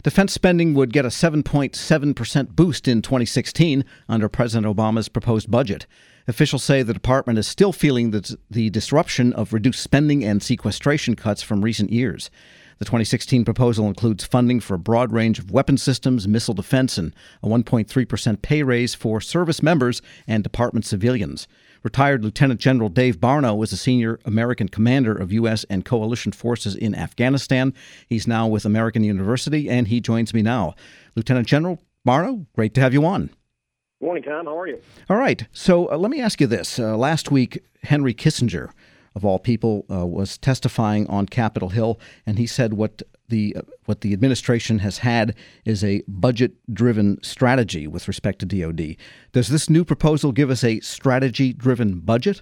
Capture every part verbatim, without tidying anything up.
Defense spending would get a seven point seven percent boost in twenty sixteen under President Obama's proposed budget. Officials say the department is still feeling the, the disruption of reduced spending and sequestration cuts from recent years. The twenty sixteen proposal includes funding for a broad range of weapon systems, missile defense, and a one point three percent pay raise for service members and department civilians. Retired Lieutenant General Dave Barno was a senior American commander of U S and coalition forces in Afghanistan. He's now with American University, and he joins me now. Lieutenant General Barno, great to have you on. Good morning, Tom. How are you? All right. So uh, let me ask you this. Uh, last week, Henry Kissinger, of all people, uh, was testifying on Capitol Hill, and he said what the uh, what the administration has had is a budget-driven strategy with respect to D O D. Does this new proposal give us a strategy-driven budget?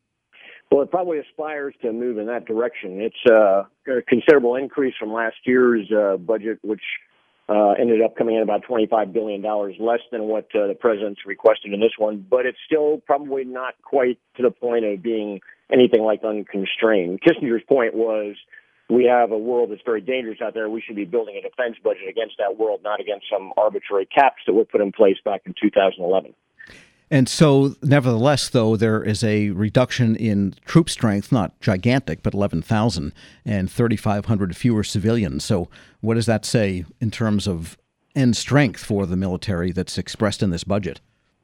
Well, it probably aspires to move in that direction. It's uh, a considerable increase from last year's uh, budget, which uh, ended up coming in about twenty-five billion dollars less than what uh, the president's requested in this one, but it's still probably not quite to the point of being anything like unconstrained. Kissinger's point was we have a world that's very dangerous out there. We should be building a defense budget against that world, not against some arbitrary caps that were put in place back in two thousand eleven. And so, nevertheless, though, there is a reduction in troop strength, not gigantic, but eleven thousand and thirty-five hundred fewer civilians. So what does that say in terms of end strength for the military that's expressed in this budget?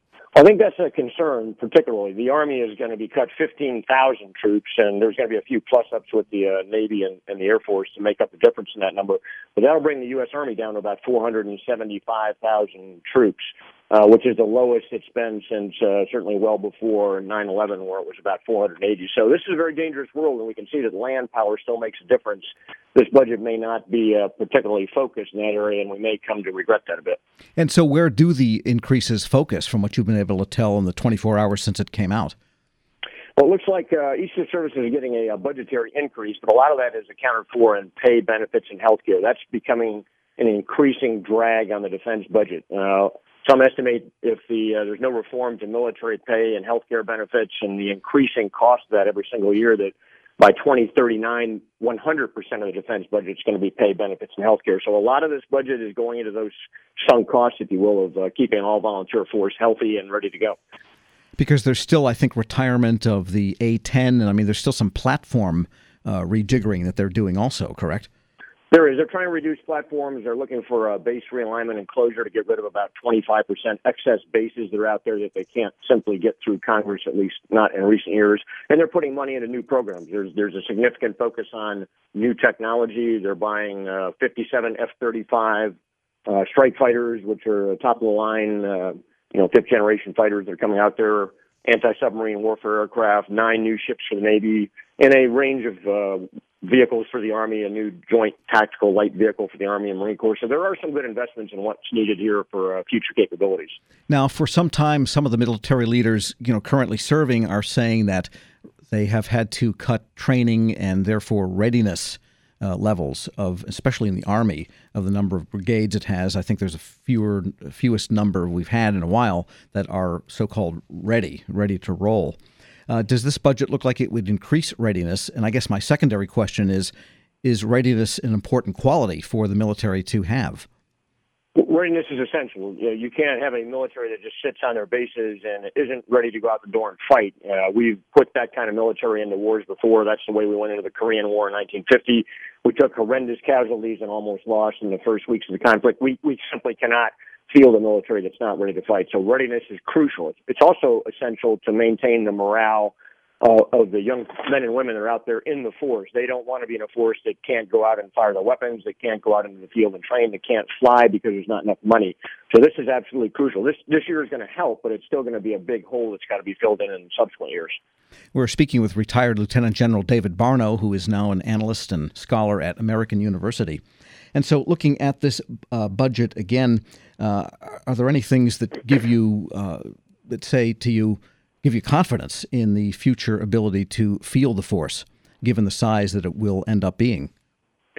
I think that's a concern, particularly. The Army is going to be cut fifteen thousand troops, and there's going to be a few plus-ups with the uh, Navy and, and the Air Force to make up the difference in that number. But that'll bring the U S. Army down to about four hundred seventy-five thousand troops, uh, which is the lowest it's been since uh, certainly well before nine eleven, where it was about four hundred eighty. So this is a very dangerous world, and we can see that land power still makes a difference. This budget may not be uh, particularly focused in that area, and we may come to regret that a bit. And so where do the increases focus from what you've been able to tell in the twenty-four hours since it came out? Well, it looks like uh, each of the services is getting a, a budgetary increase, but a lot of that is accounted for in pay, benefits, and health care. That's becoming an increasing drag on the defense budget. Uh, some estimate if the uh, there's no reform to military pay and health care benefits and the increasing cost of that every single year, that by twenty thirty-nine, one hundred percent of the defense budget is going to be pay, benefits, and health care. So a lot of this budget is going into those sunk costs, if you will, of uh, keeping an all-volunteer force healthy and ready to go. Because there's still, I think, retirement of the A ten, and I mean, there's still some platform uh, rejiggering that they're doing also, correct? There is. They're trying to reduce platforms. They're looking for a base realignment and closure to get rid of about twenty-five percent excess bases that are out there that they can't simply get through Congress, at least not in recent years. And they're putting money into new programs. There's there's a significant focus on new technology. They're buying uh, fifty-seven F thirty-five uh, strike fighters, which are top of the line, uh, you know, fifth generation fighters that are coming out there. Anti-submarine warfare aircraft, nine new ships for the Navy, and a range of uh, vehicles for the Army, a new joint tactical light vehicle for the Army and Marine Corps. So there are some good investments in what's needed here for uh, future capabilities. Now, for some time, some of the military leaders, you know, currently serving are saying that they have had to cut training and therefore readiness uh, levels of, especially in the Army, of the number of brigades it has. I think there's a fewer, fewest number we've had in a while that are so-called ready, ready to roll. Uh, does this budget look like it would increase readiness? And I guess my secondary question is, is readiness an important quality for the military to have? Readiness is essential. You know, you can't have a military that just sits on their bases and isn't ready to go out the door and fight. Uh, we've put that kind of military into wars before. That's the way we went into the Korean War in nineteen fifty. We took horrendous casualties and almost lost in the first weeks of the conflict. We, we simply cannot field a military that's not ready to fight. So readiness is crucial. It's also essential to maintain the morale uh, of the young men and women that are out there in the force. They don't want to be in a force that can't go out and fire their weapons, that can't go out into the field and train, that can't fly because there's not enough money. So this is absolutely crucial. This this year is going to help, but it's still going to be a big hole that's got to be filled in in subsequent years. We're speaking with retired Lieutenant General David Barno, who is now an analyst and scholar at American University. And so looking at this uh, budget again, uh, are there any things that give you, uh, that say to you, give you confidence in the future ability to field the force, given the size that it will end up being?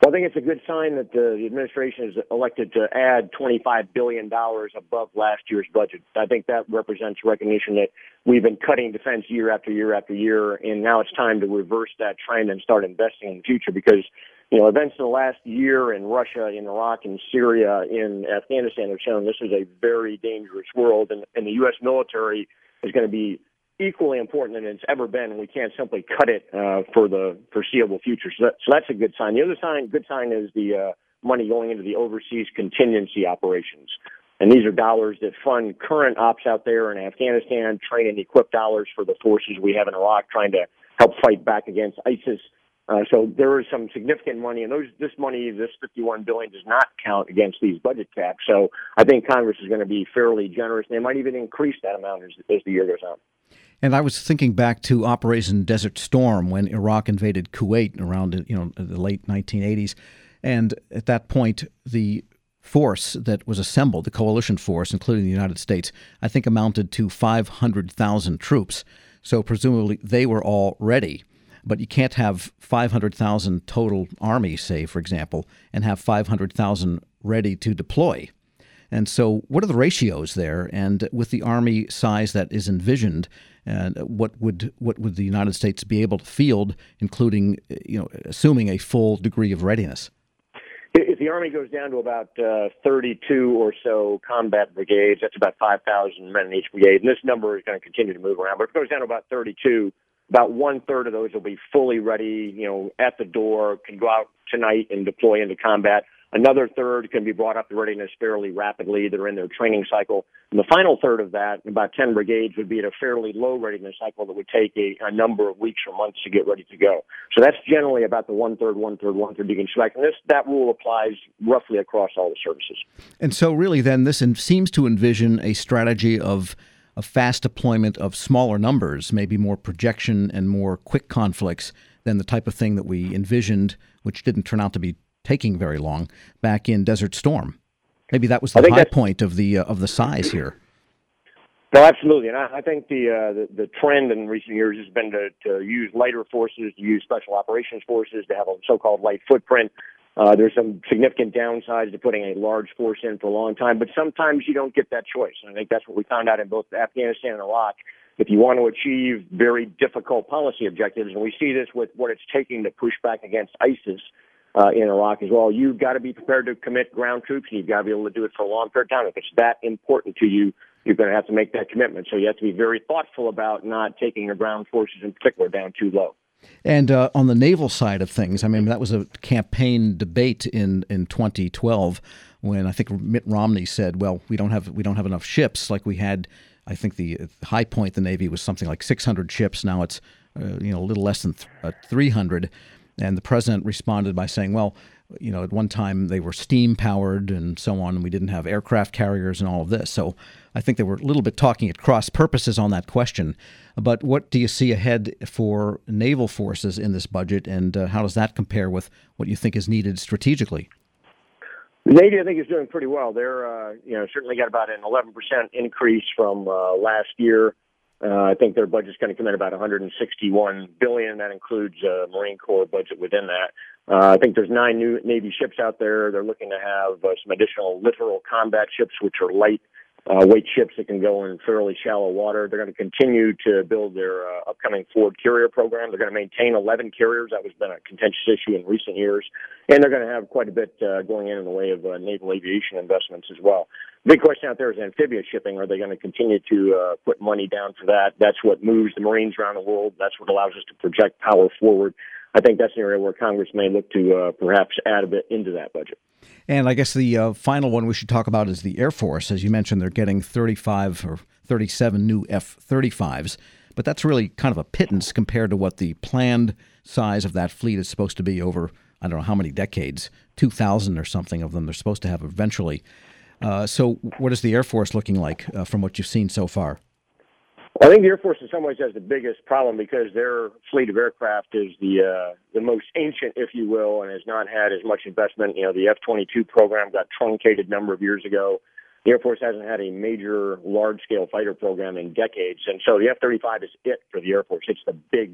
Well, I think it's a good sign that the, the administration is elected to add twenty-five billion dollars above last year's budget. I think that represents recognition that we've been cutting defense year after year after year, and now it's time to reverse that trend and start investing in the future because, you know, events in the last year in Russia, in Iraq, in Syria, in Afghanistan have shown this is a very dangerous world, and, and the U S military is going to be equally important than it's ever been, and we can't simply cut it uh, for the foreseeable future. So, that, so that's a good sign. The other sign, good sign, is the uh, money going into the overseas contingency operations. And these are dollars that fund current ops out there in Afghanistan, train and equip dollars for the forces we have in Iraq trying to help fight back against ISIS. Uh, so there is some significant money, and those, this money, this fifty-one billion dollars, does not count against these budget caps. So I think Congress is going to be fairly generous, and they might even increase that amount as, as the year goes on. And I was thinking back to Operation Desert Storm when Iraq invaded Kuwait around, you know, the late nineteen eighties. And at that point, the force that was assembled, the coalition force, including the United States, I think amounted to five hundred thousand troops. So presumably they were all ready. But you can't have five hundred thousand total army, say, for example, and have five hundred thousand ready to deploy. And so what are the ratios there? And with the army size that is envisioned, and what would what would the United States be able to field, including, you know, assuming a full degree of readiness? If the Army goes down to about uh, thirty-two or so combat brigades, that's about five thousand men in each brigade, and this number is going to continue to move around. But if it goes down to about thirty-two, about one-third of those will be fully ready, you know, at the door, can go out tonight and deploy into combat. Another third can be brought up to readiness fairly rapidly. They're in their training cycle. And the final third of that, about ten brigades, would be at a fairly low readiness cycle that would take a, a number of weeks or months to get ready to go. So that's generally about the one-third, one-third, one-third you can select. And this, that rule applies roughly across all the services. And so really then this in, seems to envision a strategy of a fast deployment of smaller numbers, maybe more projection and more quick conflicts than the type of thing that we envisioned, which didn't turn out to be taking very long, back in Desert Storm. Maybe that was the high point of the uh, of the size here. No, absolutely, and I, I think the, uh, the the trend in recent years has been to, to use lighter forces, to use special operations forces, to have a so-called light footprint. Uh, there's some significant downsides to putting a large force in for a long time, but sometimes you don't get that choice. And I think that's what we found out in both Afghanistan and Iraq. If you want to achieve very difficult policy objectives, and we see this with what it's taking to push back against ISIS, Uh, in Iraq as well, you've got to be prepared to commit ground troops, and you've got to be able to do it for a long period of time. If it's that important to you, you're going to have to make that commitment. So you have to be very thoughtful about not taking your ground forces in particular down too low. And uh, on the naval side of things, I mean, that was a campaign debate in, in twenty twelve when I think Mitt Romney said, well, we don't have we don't have enough ships like we had. I think the high point in the Navy was something like six hundred ships. Now it's uh, you know a little less than th- uh, three hundred. And the president responded by saying, well, you know, at one time they were steam powered and so on, and we didn't have aircraft carriers and all of this. So I think they were a little bit talking at cross purposes on that question. But what do you see ahead for naval forces in this budget, and uh, how does that compare with what you think is needed strategically? The Navy, I think, is doing pretty well. They're, uh, you know, certainly got about an eleven percent increase from uh, last year. Uh, I think their budget's going to come in about one hundred sixty-one billion dollars. That includes a Marine Corps budget within that. Uh, I think there's nine new Navy ships out there. They're looking to have uh, some additional littoral combat ships, which are light uh, weight ships that can go in fairly shallow water. They're going to continue to build their uh, upcoming Ford carrier program. They're going to maintain eleven carriers. That has been a contentious issue in recent years. And they're going to have quite a bit uh, going in in the way of uh, naval aviation investments as well. The big question out there is amphibious shipping. Are they going to continue to uh, put money down for that? That's what moves the Marines around the world. That's what allows us to project power forward. I think that's an area where Congress may look to uh, perhaps add a bit into that budget. And I guess the uh, final one we should talk about is the Air Force. As you mentioned, they're getting thirty-five or thirty-seven new F thirty-fives, but that's really kind of a pittance compared to what the planned size of that fleet is supposed to be over, I don't know how many decades, two thousand or something of them they're supposed to have eventually. Uh, so what is the Air Force looking like uh, from what you've seen so far? I think the Air Force in some ways has the biggest problem because their fleet of aircraft is the uh, the most ancient, if you will, and has not had as much investment. You know, the F twenty-two program got truncated a number of years ago. The Air Force hasn't had a major large-scale fighter program in decades, and so the F thirty-five is it for the Air Force. It's the big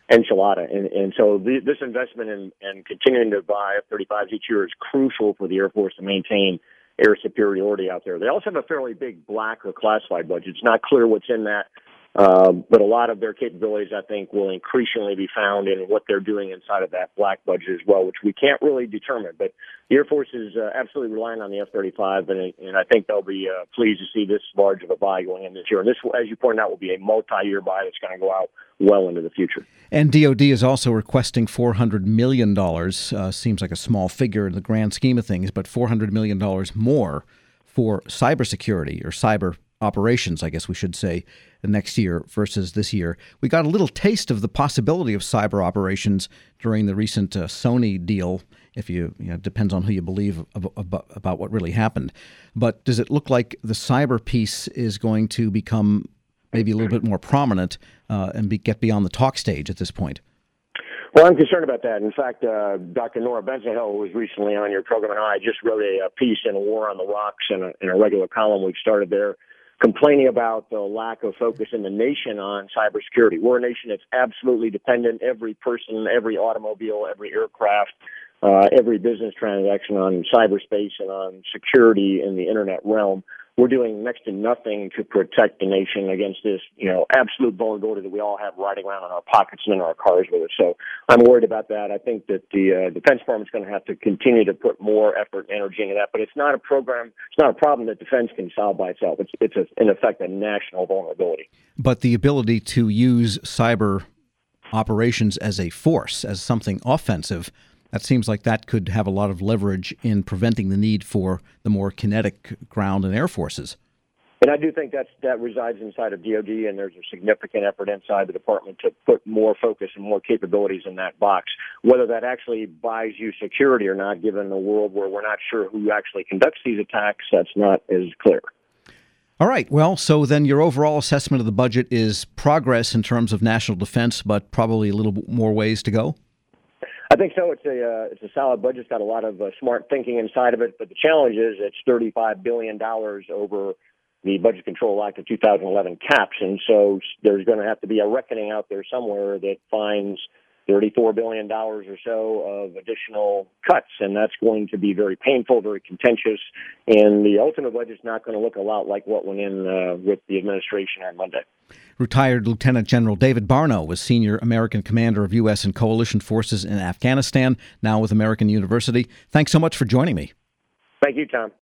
enchilada. And, and so the, this investment in, in continuing to buy F thirty-fives each year is crucial for the Air Force to maintain air superiority out there. They also have a fairly big black or classified budget. It's not clear what's in that. Um, but a lot of their capabilities, I think, will increasingly be found in what they're doing inside of that black budget as well, which we can't really determine. But the Air Force is uh, absolutely relying on the F thirty-five, and, and I think they'll be uh, pleased to see this large of a buy going in this year. And this, as you pointed out, will be a multi-year buy that's going to go out well into the future. And D O D is also requesting four hundred million dollars. Uh, seems like a small figure in the grand scheme of things, but four hundred million dollars more for cybersecurity or cyber operations, I guess we should say, next year versus this year. We got a little taste of the possibility of cyber operations during the recent uh, Sony deal, if you, you know, it depends on who you believe about, about what really happened. But does it look like the cyber piece is going to become maybe a little bit more prominent uh, and be, get beyond the talk stage at this point? Well, I'm concerned about that. In fact, uh, Doctor Nora Benzahill, who was recently on your program, and I just wrote a, a piece in War on the Rocks in a, in a regular column we've started there, complaining about the lack of focus in the nation on cybersecurity. We're a nation that's absolutely dependent, every person, every automobile, every aircraft, uh, every business transaction on cyberspace and on security in the internet realm. We're doing next to nothing to protect the nation against this, you know, absolute vulnerability that we all have riding around in our pockets and in our cars with us. So I'm worried about that. I think that the uh, Defense Department's going to have to continue to put more effort and energy into that. But it's not a program, it's not a problem that defense can solve by itself. It's, it's a, in effect, a national vulnerability. But the ability to use cyber operations as a force, as something offensive, that seems like that could have a lot of leverage in preventing the need for the more kinetic ground and air forces. And I do think that's, that resides inside of D O D, and there's a significant effort inside the department to put more focus and more capabilities in that box. Whether that actually buys you security or not, given a world where we're not sure who actually conducts these attacks, that's not as clear. All right. Well, so then your overall assessment of the budget is progress in terms of national defense, but probably a little more ways to go? I think so. It's a uh, it's a solid budget. It's got a lot of uh, smart thinking inside of it. But the challenge is it's thirty-five billion dollars over the Budget Control Act of two thousand eleven caps. And so there's going to have to be a reckoning out there somewhere that finds thirty-four billion dollars or so of additional cuts. And that's going to be very painful, very contentious. And the ultimate budget's not going to look a lot like what went in uh, with the administration on Monday. Retired Lieutenant General David Barno was Senior American Commander of U S and coalition forces in Afghanistan, now with American University. Thanks so much for joining me. Thank you, Tom.